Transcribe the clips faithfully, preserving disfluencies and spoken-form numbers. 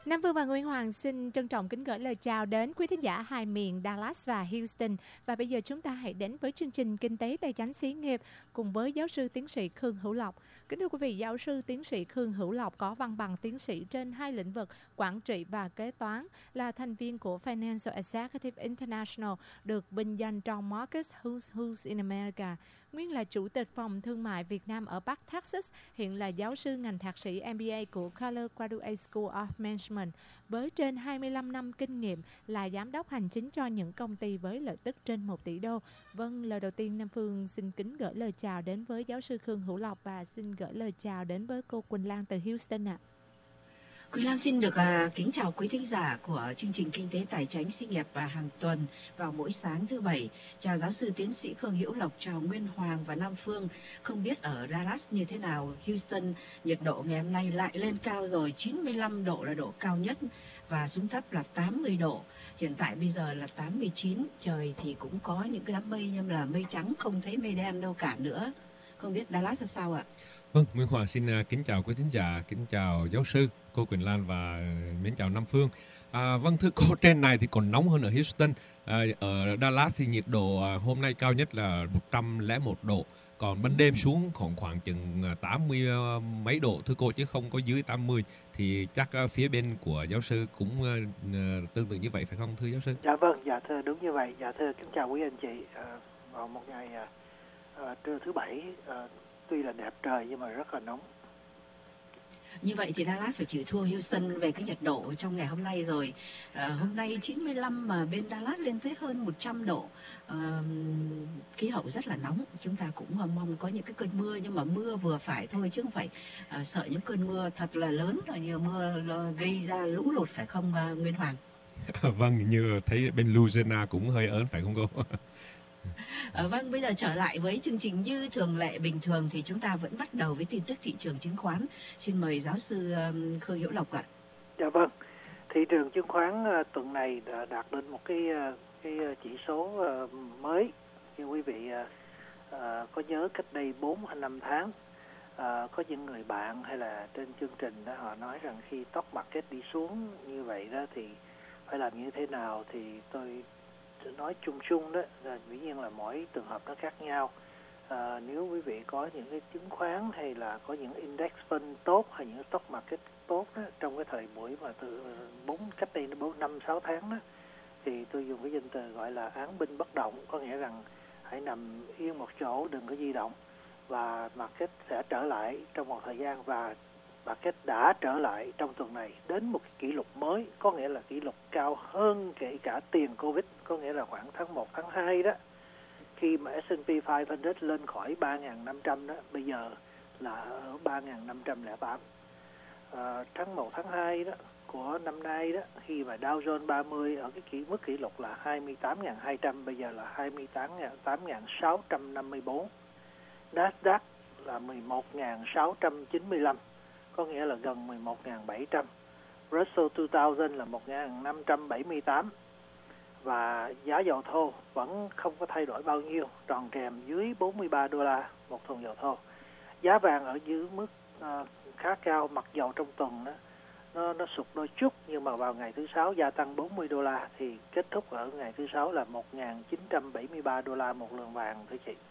Nam Phương và Nguyễn Hoàng xin trân trọng kính gửi lời chào đến quý thính giả hai miền Dallas và Houston. Và bây giờ chúng ta hãy đến với chương trình Kinh tế Tài chánh xí nghiệp cùng với giáo sư tiến sĩ Khương Hữu Lộc. Kính thưa quý vị, giáo sư tiến sĩ Khương Hữu Lộc có văn bằng tiến sĩ trên hai lĩnh vực quản trị và kế toán, là thành viên của Financial Executive International, được vinh danh trong Marcus Who's Who's in America. Nguyên là chủ tịch phòng thương mại Việt Nam ở Bắc Texas, hiện là giáo sư ngành thạc sĩ M B A của Keller Graduate School of Management, với trên hai mươi lăm năm kinh nghiệm là giám đốc hành chính cho những công ty với lợi tức trên một tỷ đô. Vâng, lời đầu tiên Nam Phương xin kính gửi lời chào đến với giáo sư Khương Hữu Lộc và xin gửi lời chào đến với cô Quỳnh Lan từ Houston ạ. À. Quỳnh Lan xin được uh, kính chào quý thính giả của chương trình Kinh tế Tài chánh xí nghiệp và hàng tuần vào mỗi sáng thứ Bảy. Chào giáo sư tiến sĩ Khương Hữu Lộc, chào Nguyên Hoàng và Nam Phương. Không biết ở Dallas như thế nào, Houston nhiệt độ ngày hôm nay lại lên cao rồi, chín mươi lăm độ là độ cao nhất và xuống thấp là tám mươi độ. Hiện tại bây giờ là tám mươi chín, trời thì cũng có những cái đám mây nhưng là mây trắng, không thấy mây đen đâu cả nữa. Không biết Dallas là sao ạ? Vâng, Nguyên Hoàng xin uh, kính chào quý thính giả, kính chào giáo sư, cô Quỳnh Lan và uh, mến chào Nam Phương. À, vâng, thưa cô, trên này thì còn nóng hơn ở Houston. À, ở Dallas thì nhiệt độ uh, hôm nay cao nhất là một trăm lẻ một độ, còn ban đêm xuống khoảng khoảng chừng tám mươi uh, mấy độ, thưa cô, chứ không có dưới tám mươi. Thì chắc uh, phía bên của giáo sư cũng uh, uh, tương tự như vậy phải không thưa giáo sư? Dạ vâng, dạ thưa đúng như vậy. Dạ thưa kính chào quý anh chị. À, vào một ngày uh, trưa thứ Bảy, uh, tuy là đẹp trời nhưng mà rất là nóng. Như vậy thì Dallas phải chịu thua Houston về cái nhiệt độ trong ngày hôm nay rồi. À, hôm nay chín mươi lăm mà bên Dallas lên tới hơn một trăm độ. À, khí hậu rất là nóng. Chúng ta cũng mong có những cái cơn mưa, nhưng mà mưa vừa phải thôi chứ không phải à, sợ những cơn mưa thật là lớn rồi nhiều mưa gây ra lũ lụt, phải không uh, Nguyên Hoàng? Vâng, như thấy bên Louisiana cũng hơi ớn phải không cô? À, vâng, bây giờ trở lại với chương trình như thường lệ bình thường thì chúng ta vẫn bắt đầu với tin tức thị trường chứng khoán. Xin mời giáo sư um, Khương Hữu Lộc ạ. Dạ vâng, thị trường chứng khoán uh, tuần này đã đạt đến một cái uh, cái chỉ số uh, mới. Như quý vị uh, uh, có nhớ cách đây bốn hay năm tháng uh, có những người bạn hay là trên chương trình đó họ nói rằng khi stock market đi xuống như vậy đó thì phải làm như thế nào, thì tôi nói chung chung đó là dĩ nhiên là mỗi trường hợp nó khác nhau. À, nếu quý vị có những cái chứng khoán hay là có những index fund tốt hay những stock market tốt đó, trong cái thời buổi mà từ bốn cách đây bốn năm sáu tháng đó, thì tôi dùng cái danh từ gọi là án binh bất động, có nghĩa rằng hãy nằm yên một chỗ, đừng có di động, và market sẽ trở lại trong một thời gian, và market đã trở lại trong tuần này đến một cái kỷ lục mới, có nghĩa là kỷ lục cao hơn kể cả tiền Covid, có nghĩa là khoảng tháng một, tháng hai đó, khi mà S and P năm trăm lên khỏi ba nghìn năm trăm đó, bây giờ là ở ba nghìn năm trăm lẻ tám. À, tháng một, tháng hai đó của năm nay đó, khi mà Dow Jones ba mươi ở cái kỷ mức kỷ lục là hai mươi tám nghìn hai trăm, bây giờ là hai mươi tám nghìn sáu trăm năm mươi bốn. Nasdaq là mười một nghìn sáu trăm chín mươi lăm, có nghĩa là gần mười một nghìn bảy trăm. Russell hai nghìn là một nghìn năm trăm bảy mươi tám. Và giá dầu thô vẫn không có thay đổi bao nhiêu, tròn trèm dưới bốn mươi ba đô la một thùng dầu thô. Giá vàng ở dưới mức uh, khá cao, mặc dầu trong tuần đó, nó, nó sụt đôi chút, nhưng mà vào ngày thứ Sáu gia tăng bốn mươi đô la, thì kết thúc ở ngày thứ Sáu là một nghìn chín trăm bảy mươi ba đô la một lượng vàng, thưa chị.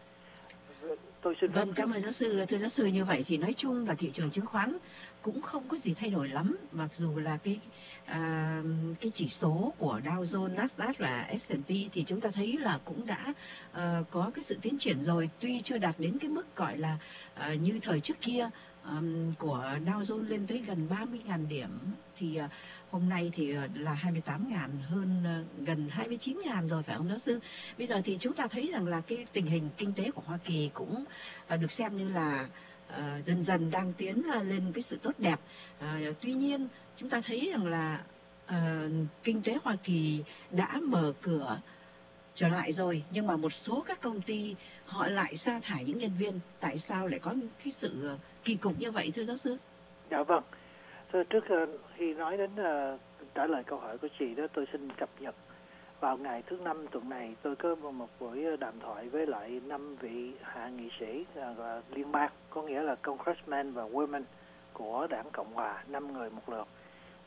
Tôi xin vâng, cảm ơn giáo sư. Thưa giáo sư, như vậy thì nói chung là thị trường chứng khoán cũng không có gì thay đổi lắm, mặc dù là cái à, cái chỉ số của Dow Jones, Nasdaq và S and P thì chúng ta thấy là cũng đã à, có cái sự tiến triển rồi, tuy chưa đạt đến cái mức gọi là à, như thời trước kia à, của Dow Jones lên tới gần ba mươi nghìn điểm, thì à, hôm nay thì là hai mươi tám nghìn, hơn gần hai mươi chín nghìn rồi, phải không giáo sư? Bây giờ thì chúng ta thấy rằng là cái tình hình kinh tế của Hoa Kỳ cũng được xem như là uh, dần dần đang tiến lên cái sự tốt đẹp. Uh, tuy nhiên chúng ta thấy rằng là uh, kinh tế Hoa Kỳ đã mở cửa trở lại rồi, nhưng mà một số các công ty họ lại sa thải những nhân viên. Tại sao lại có cái sự kỳ cục như vậy thưa giáo sư? Dạ vâng. Thưa, trước khi nói đến uh, trả lời câu hỏi của chị đó, tôi xin cập nhật. Vào ngày thứ năm tuần này, tôi có một buổi đàm thoại với lại năm vị hạ nghị sĩ uh, liên bang, có nghĩa là Congressman và Women của đảng Cộng hòa, năm người một lượt.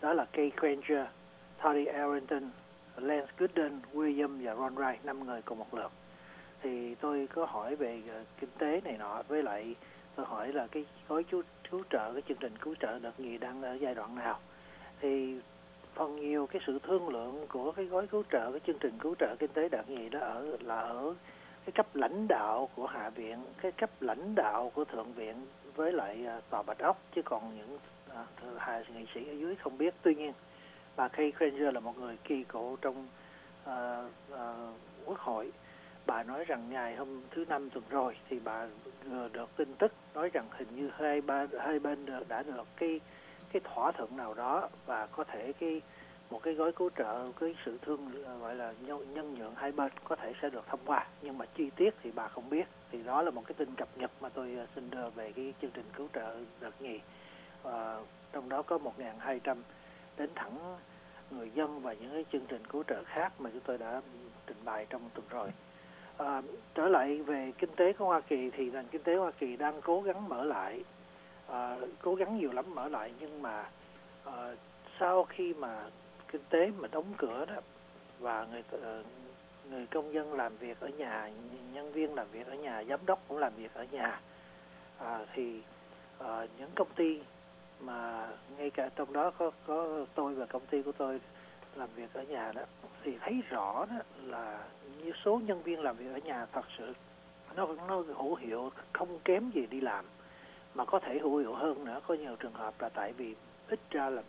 đó là Kay Granger, Toddy Arrington, Lance Gooden, William và Ron Wright, năm người cùng một lượt. Thì tôi có hỏi về uh, kinh tế này nọ, với lại tôi hỏi là cái gói cứu, cứu trợ, cái chương trình cứu trợ đợt nhì đang ở giai đoạn nào. Thì phần nhiều cái sự thương lượng của cái gói cứu trợ, cái chương trình cứu trợ kinh tế đợt nhì đó ở là ở cái cấp lãnh đạo của Hạ viện, cái cấp lãnh đạo của Thượng viện với lại uh, Tòa Bạch Ốc, chứ còn những uh, hạ nghị sĩ ở dưới không biết. Tuy nhiên bà Kay Granger là một người kỳ cựu trong uh, uh, Quốc hội. Bà nói rằng ngày hôm thứ Năm tuần rồi thì bà vừa được tin tức nói rằng hình như hai ba hai bên đã được cái cái thỏa thuận nào đó, và có thể cái một cái gói cứu trợ, cái sự thương gọi là nhân, nhân nhượng hai bên có thể sẽ được thông qua, nhưng mà chi tiết thì bà không biết. Thì đó là một cái tin cập nhật mà tôi xin đưa về cái chương trình cứu trợ đợt nhì. À, trong đó có một nghìn hai trăm đến thẳng người dân và những cái chương trình cứu trợ khác mà chúng tôi đã trình bày trong tuần rồi. À, trở lại về kinh tế của Hoa Kỳ thì nền kinh tế Hoa Kỳ đang cố gắng mở lại, à, cố gắng nhiều lắm mở lại, nhưng mà à, sau khi mà kinh tế mà đóng cửa đó và người người công dân làm việc ở nhà, nhân viên làm việc ở nhà, giám đốc cũng làm việc ở nhà, à, thì à, những công ty mà ngay cả trong đó có có tôi và công ty của tôi làm việc ở nhà đó, thì thấy rõ đó là như số nhân viên làm việc ở nhà thật sự nó nó hữu hiệu không kém gì đi làm, mà có thể hữu hiệu hơn nữa. Có nhiều trường hợp là tại vì ít ra là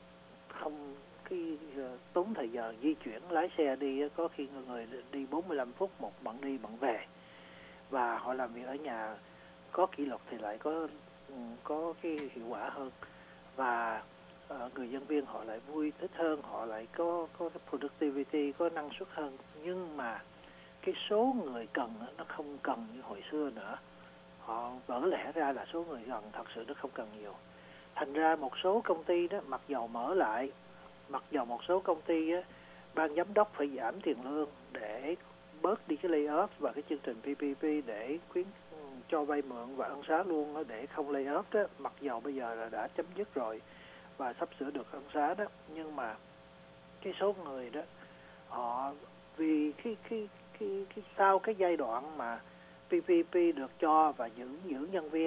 không cái uh, tốn thời giờ di chuyển lái xe đi, có khi người đi bốn mươi lăm phút một bận đi bận về, và họ làm việc ở nhà có kỷ luật thì lại có có cái hiệu quả hơn, và uh, người nhân viên họ lại vui thích hơn, họ lại có có cái productivity, có năng suất hơn. Nhưng mà cái số người cần nó không cần như hồi xưa nữa. Họ vỡ lẽ ra là số người cần thật sự nó không cần nhiều. Thành ra một số công ty đó, mặc dầu mở lại, mặc dầu một số công ty á, ban giám đốc phải giảm tiền lương để bớt đi cái layoff và cái chương trình pê pê pê để khuyến cho vay mượn và ân xá luôn đó, để không layoff đó, mặc dầu bây giờ là đã chấm dứt rồi và sắp sửa được ân xá đó, nhưng mà cái số người đó họ vì cái cái cái cái sau cái giai đoạn mà pê pê pê được cho và giữ giữ nhân viên,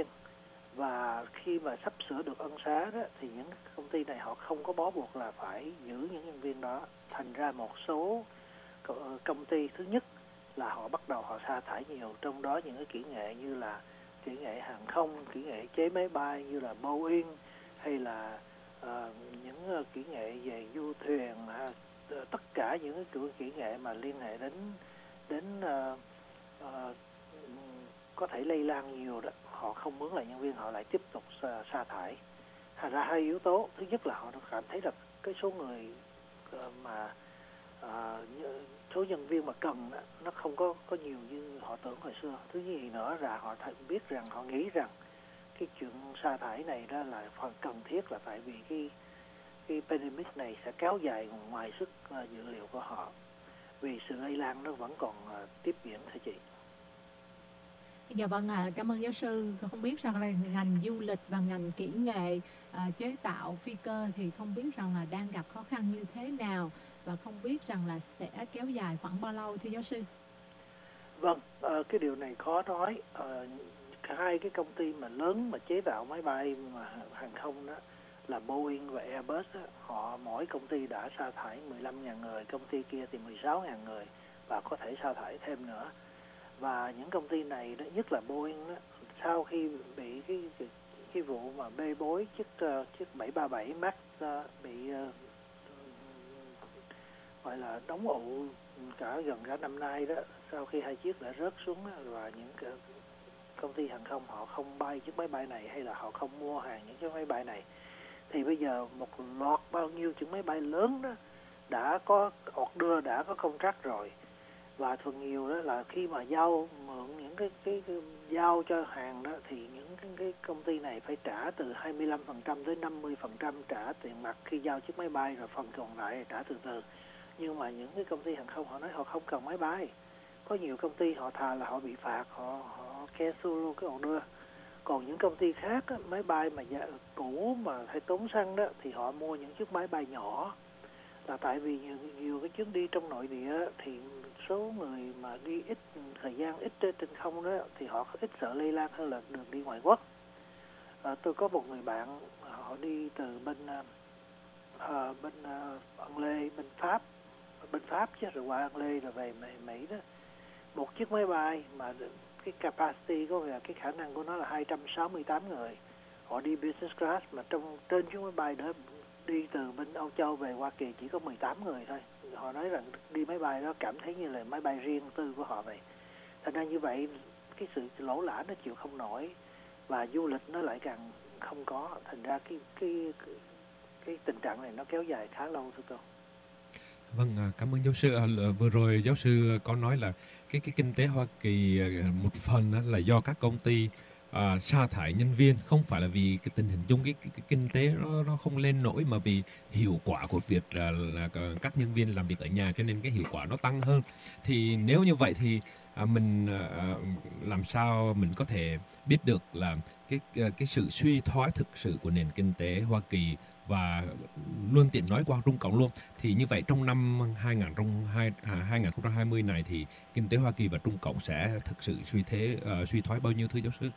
và khi mà sắp sửa được ân xá đó thì những công ty này họ không có bó buộc là phải giữ những nhân viên đó. Thành ra một số công ty, thứ nhất là họ bắt đầu họ sa thải nhiều, trong đó những cái kỹ nghệ như là kỹ nghệ hàng không, kỹ nghệ chế máy bay như là Boeing, hay là uh, những kỹ nghệ về du thuyền, uh, tất cả những cái kỹ nghệ mà liên hệ đến đến uh, uh, có thể lây lan nhiều đó, họ không mướn lại nhân viên, họ lại tiếp tục sa, sa thải. Thành ra hai yếu tố, thứ nhất là họ cảm thấy là cái số người mà à, số nhân viên mà cần đó, nó không có có nhiều như họ tưởng hồi xưa. Thứ gì nữa là họ biết rằng, họ nghĩ rằng cái chuyện sa thải này đó là phần cần thiết, là tại vì cái cái pandemic này sẽ kéo dài ngoài sức uh, dự liệu của họ, vì sự lây lan nó vẫn còn uh, tiếp diễn thưa chị. Dạ vâng ạ, à, cảm ơn giáo sư. Không biết rằng là ngành du lịch và ngành kỹ nghệ à, chế tạo phi cơ thì không biết rằng là đang gặp khó khăn như thế nào, và không biết rằng là sẽ kéo dài khoảng bao lâu thưa giáo sư? Vâng, à, cái điều này khó nói. À, hai cái công ty mà lớn mà chế tạo máy bay mà hàng không đó là Boeing và Airbus đó, họ mỗi công ty đã sa thải mười lăm nghìn người, công ty kia thì mười sáu nghìn người và có thể sa thải thêm nữa. Và những công ty này đó, nhất là Boeing đó, sau khi bị cái cái, cái vụ mà bê bối chiếc uh, chiếc bảy ba bảy Max uh, bị uh, gọi là đóng ụ cả gần cả năm nay đó, sau khi hai chiếc đã rớt xuống đó, và những cái công ty hàng không họ không bay chiếc máy bay này, hay là họ không mua hàng những chiếc máy bay này, thì bây giờ một loạt bao nhiêu chiếc máy bay lớn đó đã có order, đã có contract rồi. Và thường nhiều đó là khi mà giao mượn những cái, cái, cái giao cho hàng đó, thì những cái, cái công ty này phải trả từ hai mươi lăm phần trăm tới năm mươi phần trăm trả tiền mặt khi giao chiếc máy bay, rồi phần còn lại trả từ từ. Nhưng mà những cái công ty hàng không họ nói họ không cần máy bay. Có nhiều công ty họ thà là họ bị phạt, họ, họ cancel luôn cái order. Còn những công ty khác á, máy bay mà giá, cũ mà hay tốn xăng đó thì họ mua những chiếc máy bay nhỏ, là tại vì nhiều, nhiều cái chuyến đi trong nội địa thì số người mà đi ít thời gian ít trên không đó thì họ ít sợ lây lan hơn là đường đi ngoại quốc. À, tôi có một người bạn họ đi từ bên à, bên à, Ấn Lê, bên Pháp, bên Pháp chứ, rồi qua Ấn Lê rồi về Mỹ đó. Một chiếc máy bay mà cái capacity có nghĩa là cái khả năng của nó là hai trăm sáu mươi tám người. Họ đi business class mà trong trên chiếc máy bay đó đi từ bên Âu Châu về Hoa Kỳ chỉ có mười tám người thôi. Họ nói rằng đi máy bay đó cảm thấy như là máy bay riêng tư của họ vậy. Thành ra như vậy cái sự lỗ lã nó chịu không nổi và du lịch nó lại càng không có. Thành ra cái cái cái, cái tình trạng này nó kéo dài khá lâu thưa cô. Vâng, cảm ơn giáo sư. À, vừa rồi giáo sư có nói là cái cái kinh tế Hoa Kỳ một phần là do các công ty à, sa thải nhân viên, không phải là vì cái tình hình chung cái, cái, cái kinh tế nó nó không lên nổi, mà vì hiệu quả của việc là, là các nhân viên làm việc ở nhà, cho nên cái hiệu quả nó tăng hơn. Thì nếu như vậy thì à, mình à, làm sao mình có thể biết được là cái cái sự suy thoái thực sự của nền kinh tế Hoa Kỳ, và luôn tiện nói qua Trung Cộng luôn. Thì như vậy trong năm hai không hai không này thì kinh tế Hoa Kỳ và Trung Cộng sẽ thực sự suy thế uh, suy thoái bao nhiêu thưa giáo sư?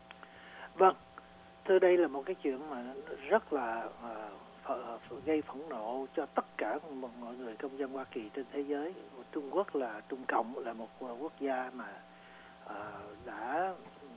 Vâng, thưa đây là một cái chuyện mà rất là uh, gây phẫn nộ cho tất cả mọi người công dân Hoa Kỳ trên thế giới. Trung Quốc là Trung Cộng là một quốc gia mà uh, đã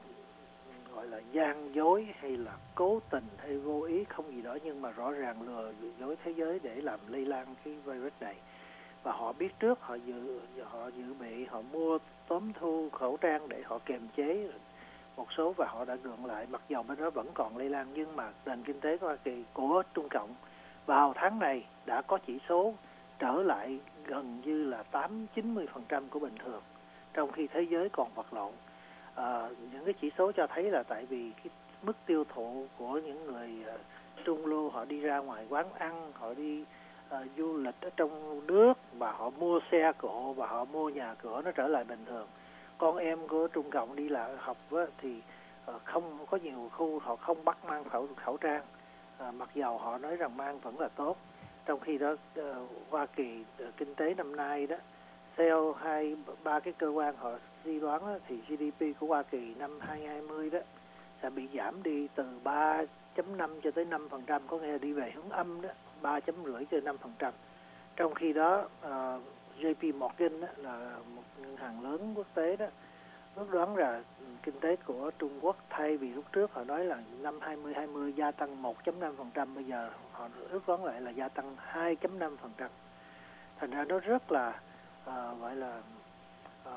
gọi là gian dối hay là cố tình hay vô ý không gì đó, nhưng mà rõ ràng lừa dối thế giới để làm lây lan cái virus này. Và họ biết trước, họ dự họ dự bị, họ mua tóm thu khẩu trang để họ kiềm chế một số, và họ đã gượng lại, mặc dầu bên đó vẫn còn lây lan. Nhưng mà nền kinh tế của Hoa Kỳ, của Trung Cộng vào tháng này đã có chỉ số trở lại gần như là tám chín mươi phần trăm của bình thường, trong khi thế giới còn vật lộn. À, những cái chỉ số cho thấy là tại vì cái mức tiêu thụ của những người uh, trung lưu, họ đi ra ngoài quán ăn, họ đi uh, du lịch ở trong nước, và họ mua xe cộ và họ mua nhà cửa, nó trở lại bình thường. Con em của Trung Cộng đi là học á, thì uh, không có nhiều khu họ không bắt mang khẩu khẩu trang, uh, mặc dầu họ nói rằng mang vẫn là tốt. Trong khi đó uh, Hoa Kỳ uh, kinh tế năm nay đó, theo hai ba cái cơ quan họ suy đoán đó, thì giê đê pê của Hoa Kỳ năm hai không hai không đó sẽ bị giảm đi từ ba chấm năm cho tới năm phần trăm, có nghĩa là đi về hướng âm đó, ba chấm năm cho năm phần trăm. Trong khi đó uh, J P Morgan đó, là một ngân hàng lớn quốc tế đó, ước đoán là kinh tế của Trung Quốc thay vì lúc trước họ nói là năm hai không hai không gia tăng một chấm năm phần trăm, bây giờ họ ước đoán lại là gia tăng hai chấm năm phần trăm. Thành ra nó rất là À, gọi là à,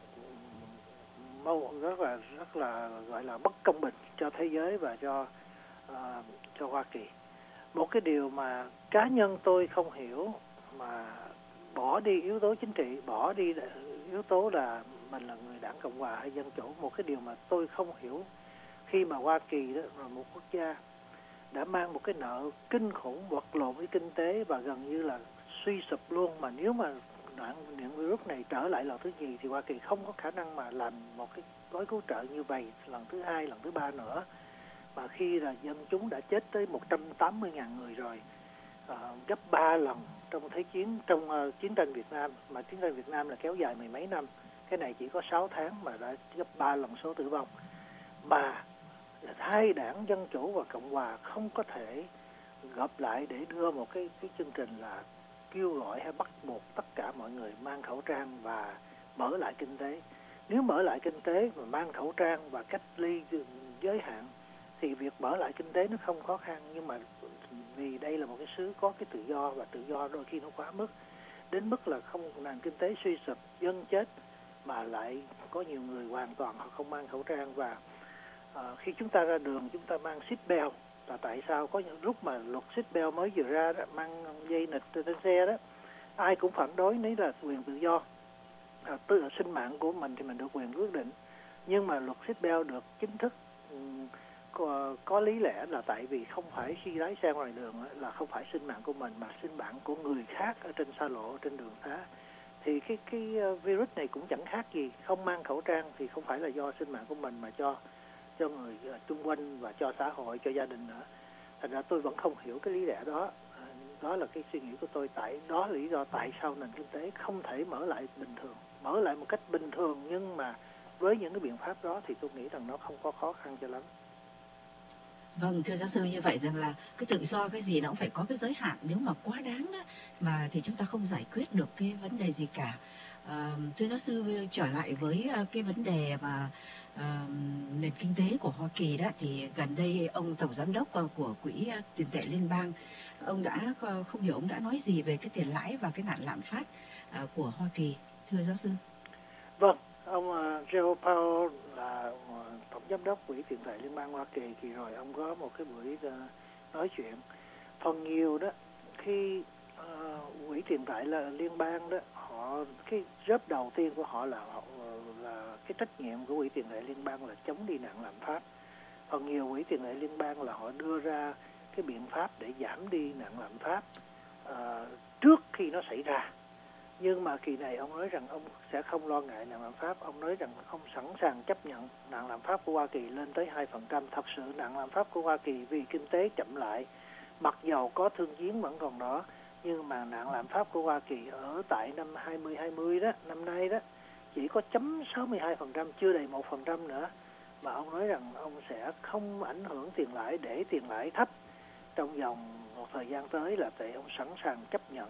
mâu rất là rất là gọi là bất công bình cho thế giới và cho à, cho Hoa Kỳ. Một cái điều mà cá nhân tôi không hiểu, mà bỏ đi yếu tố chính trị, bỏ đi yếu tố là mình là người đảng Cộng hòa hay Dân chủ, một cái điều mà tôi không hiểu khi mà Hoa Kỳ đó là một quốc gia đã mang một cái nợ kinh khủng, vật lộn với kinh tế và gần như là suy sụp luôn, mà nếu mà đoạn những virus này trở lại lần thứ nhì thì Hoa Kỳ không có khả năng mà làm một cái gói cứu trợ như vậy lần thứ hai, lần thứ ba nữa. Mà khi là dân chúng đã chết tới một trăm tám mươi nghìn người rồi, uh, gấp ba lần trong thế chiến, trong uh, chiến tranh Việt Nam, mà chiến tranh Việt Nam là kéo dài mười mấy năm, cái này chỉ có sáu tháng mà đã gấp ba lần số tử vong. Mà hai đảng Dân Chủ và Cộng Hòa không có thể gặp lại để đưa một cái, cái chương trình là kêu gọi hay bắt buộc tất cả mọi người mang khẩu trang và mở lại kinh tế. Nếu mở lại kinh tế mà mang khẩu trang và cách ly giới hạn thì việc mở lại kinh tế nó không khó khăn, nhưng mà vì đây là một cái xứ có cái tự do, và tự do đôi khi nó quá mức, đến mức là không nền kinh tế suy sụp, dân chết mà lại có nhiều người hoàn toàn họ không mang khẩu trang. Và uh, khi chúng ta ra đường chúng ta mang seatbelt, là tại sao có những lúc mà luật seatbelt mới vừa ra đó, mang dây nịt trên xe đó, ai cũng phản đối, đấy là quyền tự do, à, tức là sinh mạng của mình thì mình được quyền quyết định. Nhưng mà luật seatbelt được chính thức um, có, có lý lẽ là tại vì không phải khi lái xe ngoài đường là không phải sinh mạng của mình mà sinh mạng của người khác ở trên xa lộ, trên đường xá. Thì cái cái virus này cũng chẳng khác gì, không mang khẩu trang thì không phải là do sinh mạng của mình mà cho cho người uh, chung quanh và cho xã hội, cho gia đình nữa. Thành ra tôi vẫn không hiểu cái lý lẽ đó. À, đó là cái suy nghĩ của tôi. Tại đó là lý do tại sao nền kinh tế không thể mở lại bình thường, mở lại một cách bình thường, nhưng mà với những cái biện pháp đó thì tôi nghĩ rằng nó không có khó khăn cho lắm. Vâng, thưa giáo sư, như vậy rằng là cái tự do cái gì nó cũng phải có cái giới hạn. Nếu mà quá đáng đó, mà thì chúng ta không giải quyết được cái vấn đề gì cả. À, thưa giáo sư, trở lại với cái vấn đề mà à, nền kinh tế của Hoa Kỳ đó, thì gần đây ông tổng giám đốc của Quỹ tiền tệ liên bang, ông đã không hiểu ông đã nói gì về cái tiền lãi và cái nạn lạm phát à, của Hoa Kỳ, thưa giáo sư? Vâng, ông uh, Joe Powell là uh, tổng giám đốc Quỹ tiền tệ liên bang Hoa Kỳ, thì rồi ông có một cái buổi uh, nói chuyện. Phần nhiều đó, khi uh, Quỹ tiền tệ là liên bang đó, họ cái job đầu tiên của họ là họ, là cái trách nhiệm của Quỹ tiền tệ liên bang là chống đi nạn lạm phát. Phần nhiều Quỹ tiền tệ liên bang là họ đưa ra cái biện pháp để giảm đi nạn lạm phát uh, trước khi nó xảy ra. Nhưng mà kỳ này ông nói rằng ông sẽ không lo ngại nạn lạm phát. Ông nói rằng ông sẵn sàng chấp nhận nạn lạm phát của Hoa Kỳ lên tới hai phần trăm. Thật sự nạn lạm phát của Hoa Kỳ vì kinh tế chậm lại, mặc dầu có thương giếng vẫn còn đó, nhưng mà nạn lạm phát của Hoa Kỳ ở tại năm hai không hai không đó, năm nay đó, chỉ có chấm sáu mươi hai phần trăm, chưa đầy một phần trăm nữa. Mà ông nói rằng ông sẽ không ảnh hưởng tiền lãi, để tiền lãi thấp trong vòng một thời gian tới, là tại ông sẵn sàng chấp nhận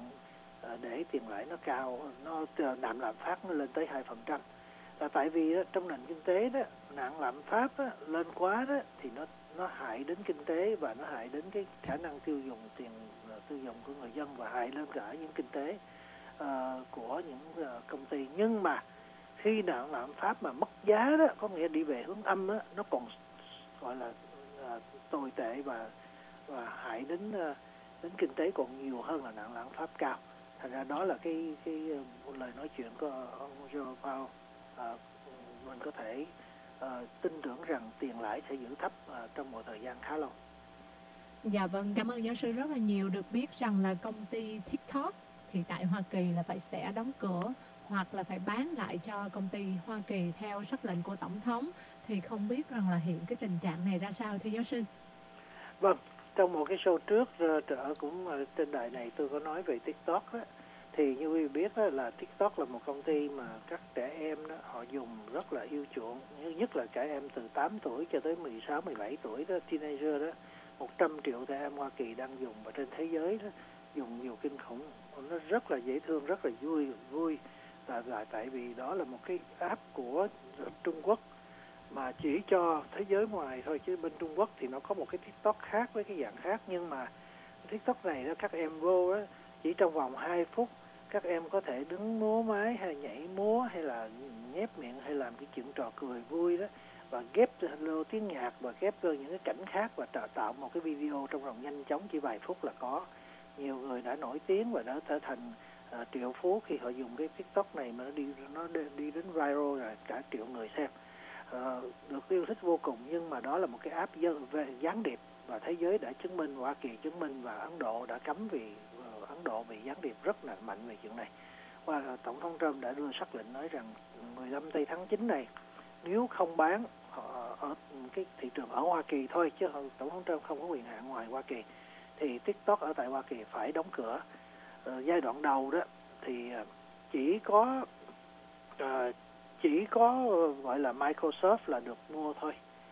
để tiền lãi nó cao, nó nạn lạm phát nó lên tới hai phần trăm. Là tại vì đó, trong nền kinh tế đó, nạn lạm phát đó, lên quá đó thì nó nó hại đến kinh tế và nó hại đến cái khả năng tiêu dùng tiền tiêu dùng của người dân, và hại lên cả những kinh tế uh, của những uh, công ty. Nhưng mà khi nạn lạm phát mà mất giá đó, có nghĩa đi về hướng âm đó, nó còn gọi là uh, tồi tệ và và hại đến uh, đến kinh tế còn nhiều hơn là nạn lạm phát cao. Thành ra đó là cái cái uh, lời nói chuyện của ông Joe Powell. Uh, mình có thể uh, tin tưởng rằng tiền lãi sẽ giữ thấp uh, trong một thời gian khá lâu. Dạ vâng, cảm ơn giáo sư rất là nhiều. Được biết rằng là công ty TikTok thì tại Hoa Kỳ là phải sẽ đóng cửa hoặc là phải bán lại cho công ty Hoa Kỳ theo sắc lệnh của Tổng thống. Thì không biết rằng là hiện cái tình trạng này ra sao thưa giáo sư? Vâng, trong một cái show trước uh, cũng trên đài này tôi có nói về TikTok đó. Thì như quý vị biết đó, là TikTok là một công ty mà các trẻ em đó, họ dùng rất là yêu chuộng, nhất là trẻ em từ tám tuổi cho tới mười sáu, mười bảy tuổi đó, teenager đó. một trăm triệu trẻ em Hoa Kỳ đang dùng, và trên thế giới đó, dùng nhiều kinh khủng. Nó rất là dễ thương, rất là vui vui là, là tại vì đó là một cái app của Trung Quốc mà chỉ cho thế giới ngoài thôi, chứ bên Trung Quốc thì nó có một cái TikTok khác với cái dạng khác. Nhưng mà TikTok này đó, các em vô đó, chỉ trong vòng hai phút các em có thể đứng múa máy hay nhảy múa hay là nhép miệng hay làm cái chuyện trò cười vui đó, và ghép hello tiếng nhạc và ghép vô những cái cảnh khác và tạo, tạo một cái video trong vòng nhanh chóng, chỉ vài phút là có. Nhiều người đã nổi tiếng và đã trở thành uh, triệu phú khi họ dùng cái TikTok này, mà nó đi nó đi đến viral là cả triệu người xem. Uh, được yêu thích vô cùng. Nhưng mà đó là một cái app về gián điệp, và thế giới đã chứng minh, Hoa Kỳ chứng minh, và Ấn Độ đã cấm vì uh, Ấn Độ bị gián điệp rất là mạnh về chuyện này. Và Tổng thống Trump đã đưa sắc lệnh nói rằng mười lăm tây tháng chín này, nếu không bán họ ở cái thị trường ở Hoa Kỳ thôi, chứ Tổng thống Trump không có quyền hạn ngoài Hoa Kỳ, thì TikTok ở tại Hoa Kỳ phải đóng cửa. Uh, giai đoạn đầu đó thì chỉ có uh, chỉ có uh, gọi là Microsoft là được mua thôi.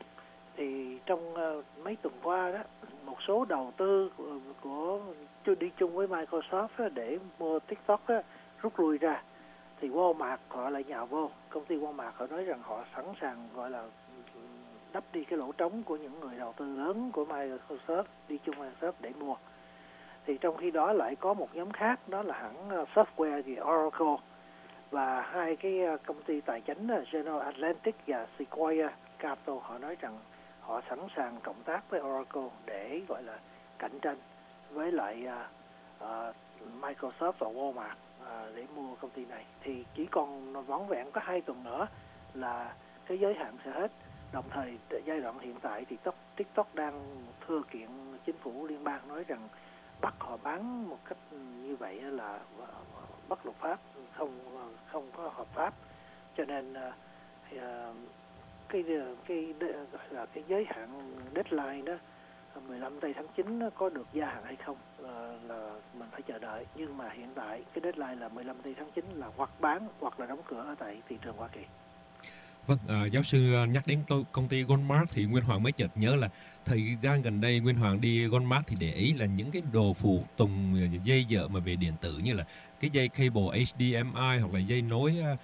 Thì trong uh, mấy tuần qua đó, một số đầu tư của, của đi chung với Microsoft đó, để mua TikTok đó, rút lui ra. Thì Walmart họ lại nhào vô. Công ty Walmart họ nói rằng họ sẵn sàng gọi là đắp đi cái lỗ trống của những người đầu tư lớn của Microsoft, đi chung Microsoft để mua. Thì trong khi đó lại có một nhóm khác, đó là hãng software thì Oracle, và hai cái công ty tài chính là General Atlantic và Sequoia Capital, họ nói rằng họ sẵn sàng cộng tác với Oracle để gọi là cạnh tranh với lại uh, uh, Microsoft và Walmart uh, để mua công ty này. Thì chỉ còn vỏn vẹn có hai tuần nữa là cái giới hạn sẽ hết. Đồng thời giai đoạn hiện tại thì TikTok đang thưa kiện chính phủ liên bang, nói rằng bắt họ bán một cách như vậy là bất luật pháp, không không có hợp pháp. Cho nên uh, cái cái gọi là cái giới hạn deadline đó mười lăm tây tháng chín nó có được gia hạn hay không là, là mình phải chờ đợi, nhưng mà hiện tại cái deadline là mười lăm tây tháng chín là hoặc bán hoặc là đóng cửa ở tại thị trường Hoa Kỳ. Vâng, à, giáo sư nhắc đến tôi, công ty Goldmark thì Nguyên Hoàng mới chợt nhớ là thời gian gần đây Nguyên Hoàng đi Goldmark thì để ý là những cái đồ phụ tùng dây dợ mà về điện tử như là cái dây cable H D M I hoặc là dây nối uh,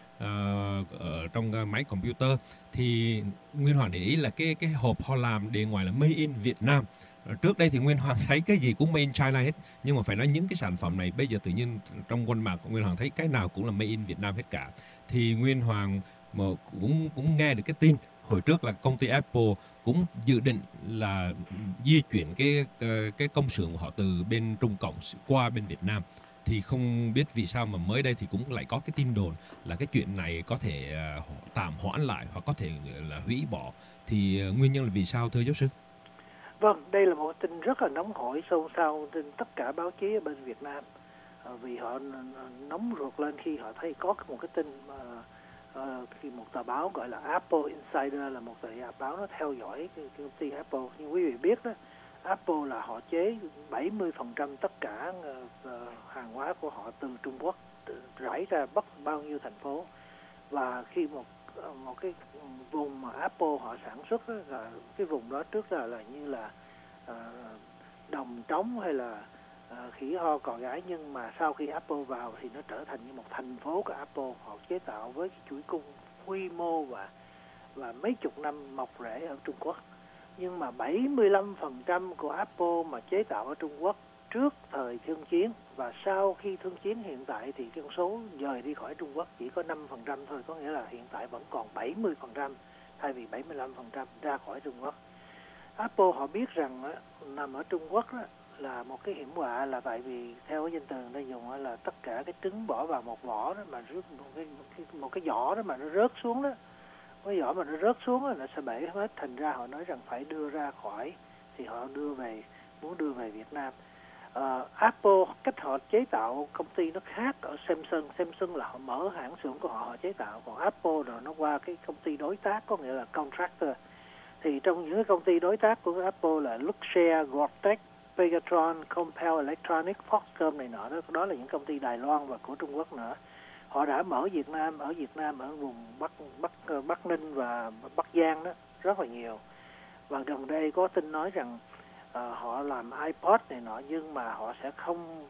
ở trong máy computer, thì Nguyên Hoàng để ý là cái cái hộp họ làm bề ngoài là Made in Việt Nam. Trước đây thì Nguyên Hoàng thấy cái gì cũng Made in China hết, nhưng mà phải nói những cái sản phẩm này bây giờ tự nhiên trong Goldmark Nguyên Hoàng thấy cái nào cũng là Made in Việt Nam hết cả. Thì Nguyên Hoàng mà cũng cũng nghe được cái tin hồi trước là công ty Apple cũng dự định là di chuyển cái cái công xưởng của họ từ bên Trung Cộng qua bên Việt Nam, thì không biết vì sao mà mới đây thì cũng lại có cái tin đồn là cái chuyện này có thể tạm hoãn lại hoặc có thể là hủy bỏ, thì nguyên nhân là vì sao thưa giáo sư? Vâng, đây là một tin rất là nóng hổi xôn xao trên tất cả báo chí ở bên Việt Nam, à, vì họ nóng ruột lên khi họ thấy có một cái tin mà uh, khi một tờ báo gọi là Apple Insider, là một tờ báo nó theo dõi cái, cái công ty Apple. Như quý vị biết đó, Apple là họ chế bảy mươi phần trăm tất cả uh, hàng hóa của họ từ Trung Quốc rải ra bất bao nhiêu thành phố, và khi một một cái vùng mà Apple họ sản xuất đó, là cái vùng đó trước là là như là uh, đồng trống hay là uh, khỉ ho cò gáy, nhưng mà sau khi Apple vào thì nó trở thành như một thành phố của Apple. Họ chế tạo với cái chuỗi cung quy mô và và mấy chục năm mọc rễ ở Trung Quốc. Nhưng mà bảy mươi lăm phần trăm của Apple mà chế tạo ở Trung Quốc trước thời thương chiến, và sau khi thương chiến hiện tại thì cái con số dời đi khỏi Trung Quốc chỉ có năm phần trăm thôi, có nghĩa là hiện tại vẫn còn bảy mươi phần trăm thay vì bảy mươi lăm phần trăm ra khỏi Trung Quốc. Apple họ biết rằng á, nằm ở Trung Quốc á, là một cái hiểm họa, là tại vì theo cái danh từ người ta dùng á, là tất cả cái trứng bỏ vào một vỏ đó mà rớt một cái, một cái một cái vỏ đó mà nó rớt xuống đó, cái vỏ mà nó rớt xuống đó, nó sẽ bể hết. Thành ra họ nói rằng phải đưa ra khỏi, thì họ đưa về, muốn đưa về Việt Nam. Uh, Apple cách họ chế tạo công ty nó khác ở Samsung. Samsung là họ mở hãng xưởng của họ, họ chế tạo, còn Apple rồi nó qua cái công ty đối tác, có nghĩa là contractor. Thì trong những cái công ty đối tác của Apple là Luxshare, Gore-Tex, Pegatron, Compal Electronics, Foxconn này nọ đó, đó là những công ty Đài Loan và của Trung Quốc nữa. Họ đã mở Việt Nam, ở Việt Nam ở vùng Bắc Bắc Bắc Ninh và Bắc Giang đó rất là nhiều. Và gần đây có tin nói rằng uh, họ làm iPod này nọ, nhưng mà họ sẽ không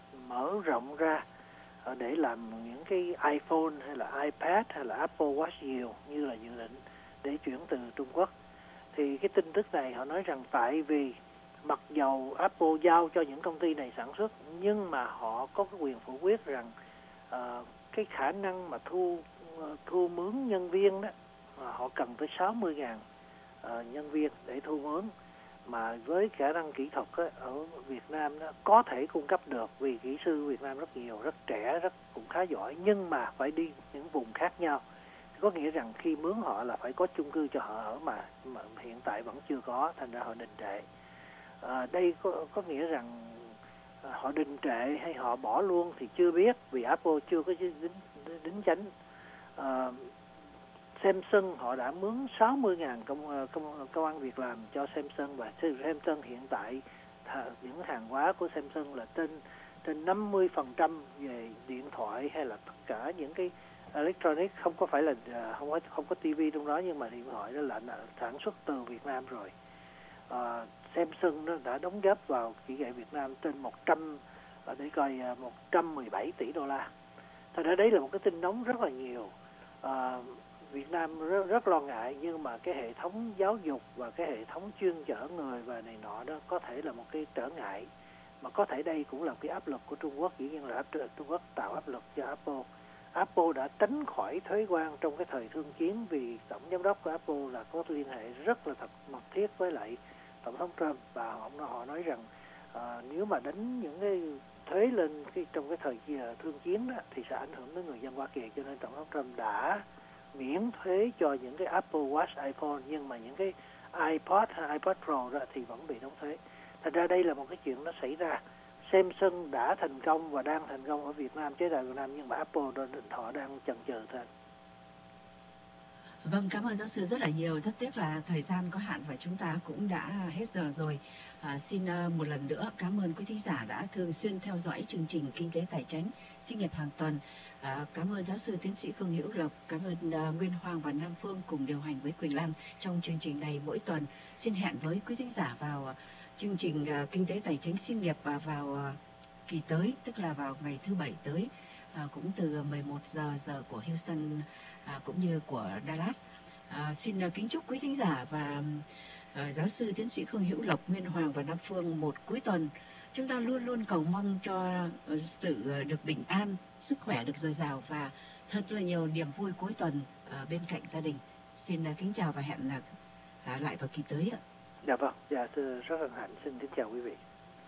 mở rộng ra uh, để làm những cái iPhone hay là iPad hay là Apple Watch nhiều như là dự định để chuyển từ Trung Quốc. Thì cái tin tức này họ nói rằng tại vì mặc dầu Apple giao cho những công ty này sản xuất, nhưng mà họ có cái quyền phủ quyết rằng uh, cái khả năng mà thu uh, thu mướn nhân viên đó, uh, họ cần tới sáu mươi nghìn uh, nhân viên để thu mướn, mà với khả năng kỹ thuật á, ở Việt Nam đó, có thể cung cấp được, vì kỹ sư Việt Nam rất nhiều, rất trẻ, rất cũng khá giỏi, nhưng mà phải đi những vùng khác nhau. Có nghĩa rằng khi mướn họ là phải có chung cư cho họ ở, mà, mà hiện tại vẫn chưa có, thành ra họ đình trệ. À, đây có, có nghĩa rằng à, họ đình trệ hay họ bỏ luôn thì chưa biết, vì Apple chưa có đính, đính chánh. À, Samsung họ đã mướn sáu mươi nghìn công, công, công ăn việc làm cho Samsung, và Samsung hiện tại những hàng hóa của Samsung là trên trên năm mươi phần trăm về điện thoại hay là tất cả những cái electronic, không có phải là không có không có tivi trong đó, nhưng mà điện thoại đó là, là sản xuất từ Việt Nam rồi. Uh, Samsung nó đã đóng góp vào kỹ nghệ Việt Nam trên một trăm để coi một trăm mười bảy tỷ đô la. Thật ra đấy là một cái tin nóng rất là nhiều. Uh, Việt Nam rất, rất lo ngại, nhưng mà cái hệ thống giáo dục và cái hệ thống chuyên chở người và này nọ đó có thể là một cái trở ngại, mà có thể đây cũng là cái áp lực của Trung Quốc. Dĩ nhiên là Trung Quốc tạo áp lực cho Apple. Apple đã tránh khỏi thuế quan trong cái thời thương chiến, vì tổng giám đốc của Apple là có liên hệ rất là thật mật thiết với lại tổng thống Trump, và họ, họ nói rằng uh, nếu mà đánh những cái thuế lên cái, trong cái thời thương chiến đó, thì sẽ ảnh hưởng đến người dân Hoa Kỳ, cho nên tổng thống Trump đã miễn thuế cho những cái Apple Watch, iPhone, nhưng mà những cái iPod hay iPod Pro đó thì vẫn bị đóng thuế. Thành ra đây là một cái chuyện nó xảy ra. Samsung đã thành công và đang thành công ở Việt Nam, chế tạo Việt Nam, nhưng mà Apple họ đang chần chừ thôi. Vâng, cảm ơn giáo sư rất là nhiều. Rất tiếc là thời gian có hạn và chúng ta cũng đã hết giờ rồi. À, xin uh, một lần nữa cảm ơn quý thính giả đã thường xuyên theo dõi chương trình Kinh tế Tài chính Xí nghiệp hàng tuần. À, cảm ơn giáo sư tiến sĩ Khương Hữu Lộc, cảm ơn uh, Nguyên Hoàng và Nam Phương cùng điều hành với Quỳnh Lan trong chương trình này mỗi tuần. Xin hẹn với quý thính giả vào uh, chương trình uh, Kinh tế Tài chính Xí nghiệp và vào uh, kỳ tới, tức là vào ngày thứ bảy tới, à, cũng từ mười một giờ giờ của Houston à, cũng như của Dallas. À, xin uh, kính chúc quý thính giả và uh, giáo sư tiến sĩ Khương Hữu Lộc, Nguyên Hoàng và Nam Phương một cuối tuần chúng ta luôn luôn cầu mong cho uh, sự uh, được bình an, sức khỏe được dồi dào và thật là nhiều niềm vui cuối tuần uh, bên cạnh gia đình. Xin uh, kính chào và hẹn uh, lại vào kỳ tới ạ. Dạ vâng, dạ thưa rất hân hạnh, xin kính chào quý vị.